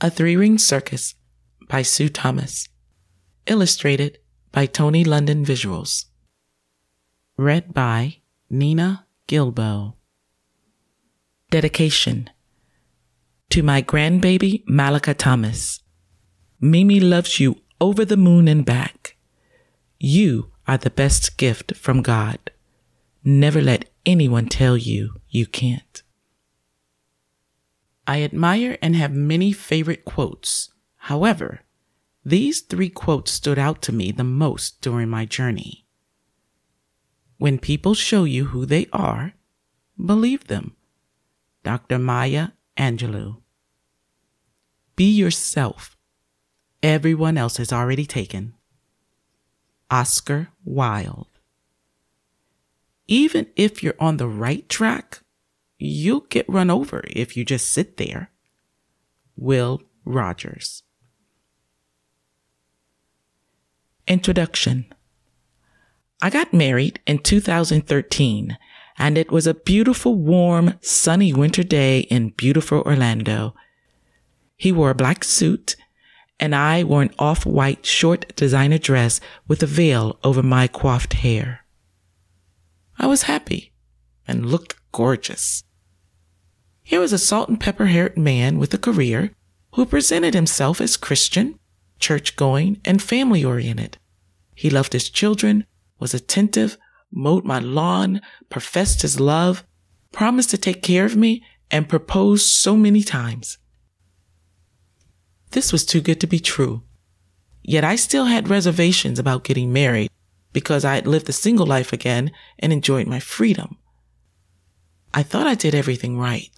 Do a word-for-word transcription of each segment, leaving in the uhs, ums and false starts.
A Three-Ring Circus by Sue Thomas. Illustrated by Tony London Visuals. Read by Nina Gilbo. Dedication. To my grandbaby, Malika Thomas. Mimi loves you over the moon and back. You are the best gift from God. Never let anyone tell you you can't. I admire and have many favorite quotes. However, these three quotes stood out to me the most during my journey. When people show you who they are, believe them. Doctor Maya Angelou. Be yourself. Everyone else is already taken. Oscar Wilde. Even if you're on the right track, you'll get run over if you just sit there. Will Rogers. Introduction. I got married in two thousand thirteen, and it was a beautiful, warm, sunny winter day in beautiful Orlando. He wore a black suit, and I wore an off-white short designer dress with a veil over my coiffed hair. I was happy and looked gorgeous. Here was a salt and pepper-haired man with a career who presented himself as Christian, church-going, and family-oriented. He loved his children, was attentive, mowed my lawn, professed his love, promised to take care of me, and proposed so many times. This was too good to be true. Yet I still had reservations about getting married because I had lived a single life again and enjoyed my freedom. I thought I did everything right.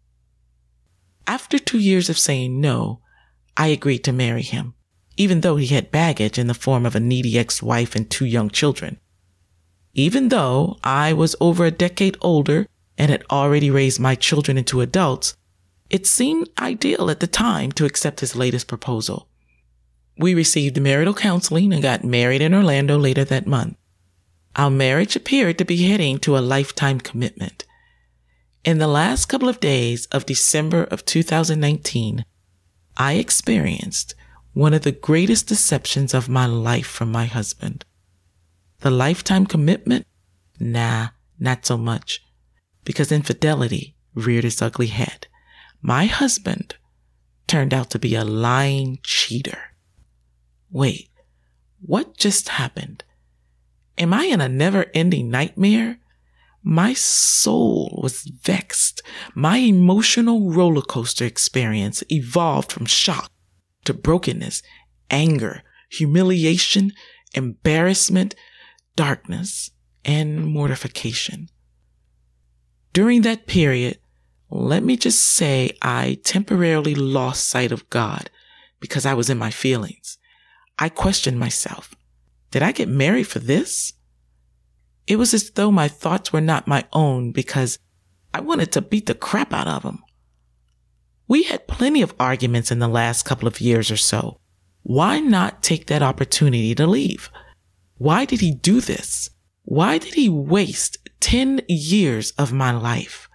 After two years of saying no, I agreed to marry him, even though he had baggage in the form of a needy ex-wife and two young children. Even though I was over a decade older and had already raised my children into adults, it seemed ideal at the time to accept his latest proposal. We received marital counseling and got married in Orlando later that month. Our marriage appeared to be heading to a lifetime commitment. In the last couple of days of December of two thousand nineteen, I experienced one of the greatest deceptions of my life from my husband. The lifetime commitment? Nah, not so much, because infidelity reared its ugly head. My husband turned out to be a lying cheater. Wait, what just happened? Am I in a never-ending nightmare? My soul was vexed. My emotional roller coaster experience evolved from shock to brokenness, anger, humiliation, embarrassment, darkness, and mortification. During that period, let me just say I temporarily lost sight of God because I was in my feelings. I questioned myself. Did I get married for this? It was as though my thoughts were not my own because I wanted to beat the crap out of him. We had plenty of arguments in the last couple of years or so. Why not take that opportunity to leave? Why did he do this? Why did he waste ten years of my life?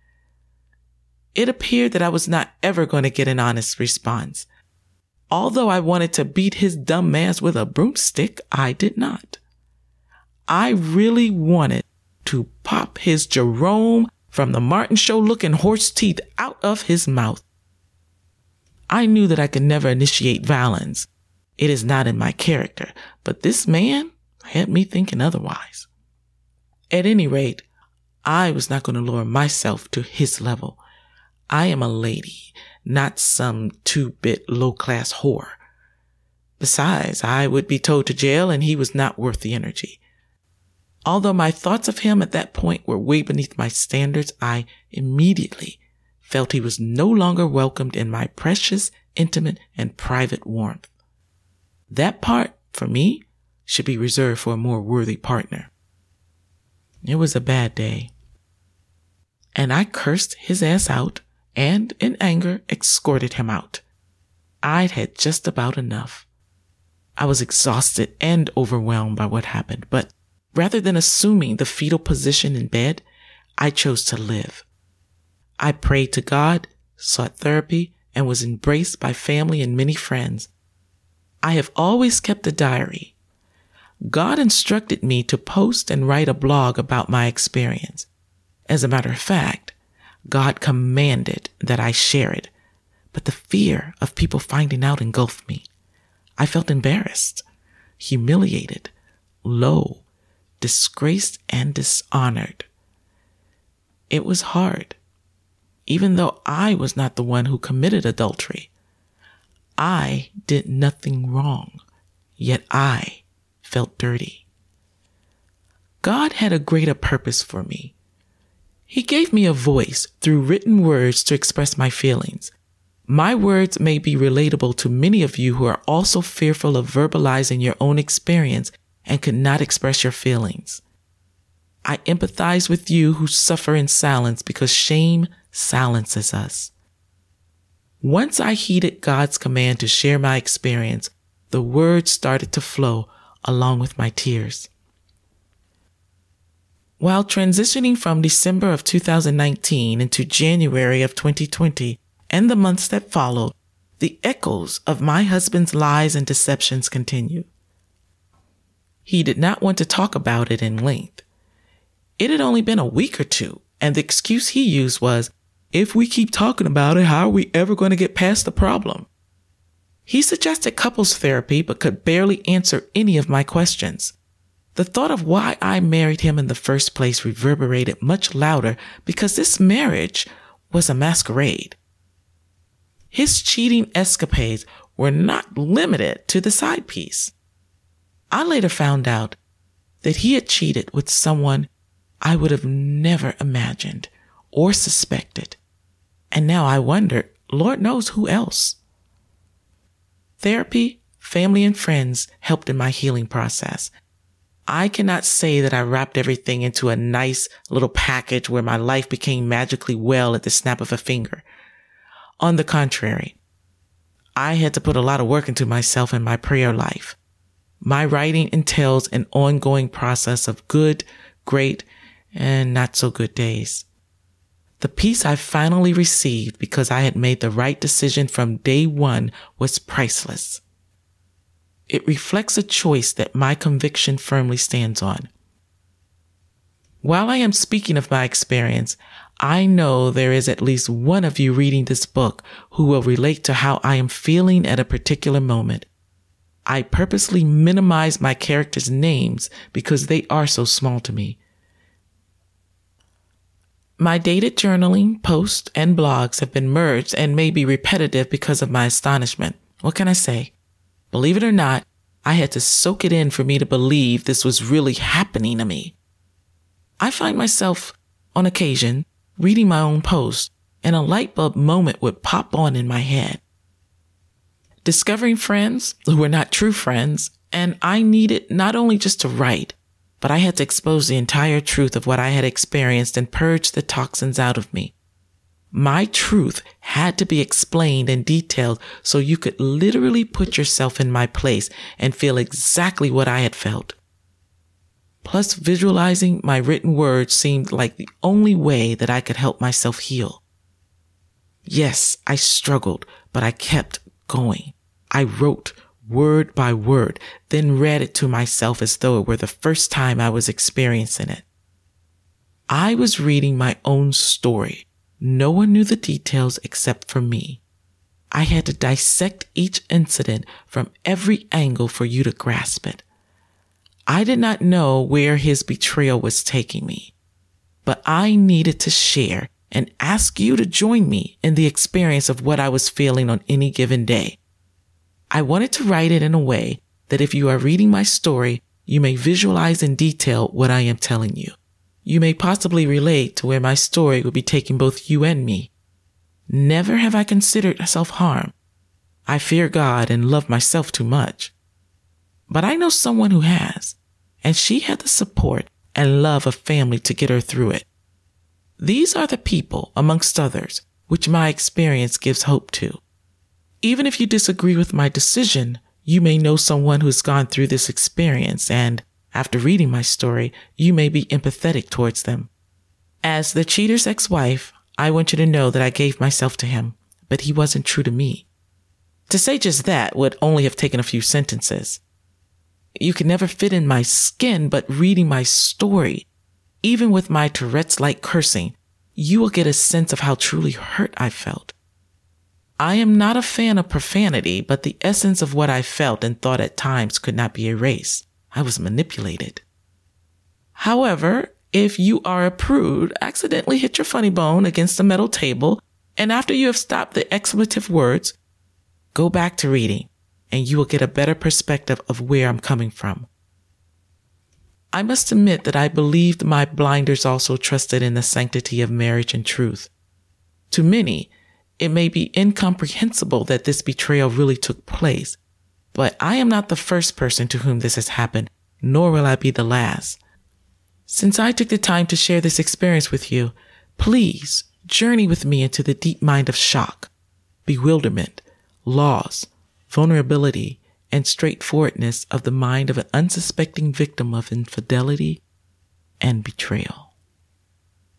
It appeared that I was not ever going to get an honest response. Although I wanted to beat his dumb ass with a broomstick, I did not. I really wanted to pop his Jerome from the Martin Show looking horse teeth out of his mouth. I knew that I could never initiate violence. It is not in my character, but this man had me thinking otherwise. At any rate, I was not going to lower myself to his level. I am a lady, not some two-bit low-class whore. Besides, I would be towed to jail and he was not worth the energy. Although my thoughts of him at that point were way beneath my standards, I immediately felt he was no longer welcomed in my precious, intimate, and private warmth. That part, for me, should be reserved for a more worthy partner. It was a bad day. And I cursed his ass out and, in anger, escorted him out. I'd had just about enough. I was exhausted and overwhelmed by what happened, but rather than assuming the fetal position in bed, I chose to live. I prayed to God, sought therapy, and was embraced by family and many friends. I have always kept a diary. God instructed me to post and write a blog about my experience. As a matter of fact, God commanded that I share it, but the fear of people finding out engulfed me. I felt embarrassed, humiliated, low, disgraced, and dishonored. It was hard, even though I was not the one who committed adultery. I did nothing wrong, yet I felt dirty. God had a greater purpose for me. He gave me a voice through written words to express my feelings. My words may be relatable to many of you who are also fearful of verbalizing your own experience and could not express your feelings. I empathize with you who suffer in silence because shame silences us. Once I heeded God's command to share my experience, the words started to flow along with my tears. While transitioning from December of two thousand nineteen into January of twenty twenty and the months that followed, the echoes of my husband's lies and deceptions continued. He did not want to talk about it in length. It had only been a week or two, and the excuse he used was, if we keep talking about it, how are we ever going to get past the problem? He suggested couples therapy, but could barely answer any of my questions. The thought of why I married him in the first place reverberated much louder because this marriage was a masquerade. His cheating escapades were not limited to the side piece. I later found out that he had cheated with someone I would have never imagined or suspected. And now I wonder, Lord knows who else. Therapy, family, and friends helped in my healing process. I cannot say that I wrapped everything into a nice little package where my life became magically well at the snap of a finger. On the contrary, I had to put a lot of work into myself and my prayer life. My writing entails an ongoing process of good, great, and not so good days. The peace I finally received because I had made the right decision from day one was priceless. It reflects a choice that my conviction firmly stands on. While I am speaking of my experience, I know there is at least one of you reading this book who will relate to how I am feeling at a particular moment. I purposely minimize my characters' names because they are so small to me. My dated journaling, posts, and blogs have been merged and may be repetitive because of my astonishment. What can I say? Believe it or not, I had to soak it in for me to believe this was really happening to me. I find myself, on occasion, reading my own posts, and a light bulb moment would pop on in my head. Discovering friends who were not true friends, and I needed not only just to write, but I had to expose the entire truth of what I had experienced and purge the toxins out of me. My truth had to be explained and detailed so you could literally put yourself in my place and feel exactly what I had felt. Plus, visualizing my written words seemed like the only way that I could help myself heal. Yes, I struggled, but I kept going. I wrote word by word, then read it to myself as though it were the first time I was experiencing it. I was reading my own story. No one knew the details except for me. I had to dissect each incident from every angle for you to grasp it. I did not know where his betrayal was taking me, but I needed to share and ask you to join me in the experience of what I was feeling on any given day. I wanted to write it in a way that if you are reading my story, you may visualize in detail what I am telling you. You may possibly relate to where my story would be taking both you and me. Never have I considered self-harm. I fear God and love myself too much. But I know someone who has, and she had the support and love of family to get her through it. These are the people, amongst others, which my experience gives hope to. Even if you disagree with my decision, you may know someone who's gone through this experience, and after reading my story, you may be empathetic towards them. As the cheater's ex-wife, I want you to know that I gave myself to him. but he wasn't true to me. To say just that would only have taken a few sentences. You could never fit in my skin, but reading my story, even with my Tourette's-like cursing, you will get a sense of how truly hurt I felt. I am not a fan of profanity, but the essence of what I felt and thought at times could not be erased. I was manipulated. However, if you are a prude, accidentally hit your funny bone against the metal table, and after you have stopped the expletive words, go back to reading, and you will get a better perspective of where I'm coming from. I must admit that I believed my blinders also trusted in the sanctity of marriage and truth. To many, it may be incomprehensible that this betrayal really took place, but I am not the first person to whom this has happened, nor will I be the last. Since I took the time to share this experience with you, please journey with me into the deep mind of shock, bewilderment, loss, vulnerability, and straightforwardness of the mind of an unsuspecting victim of infidelity and betrayal.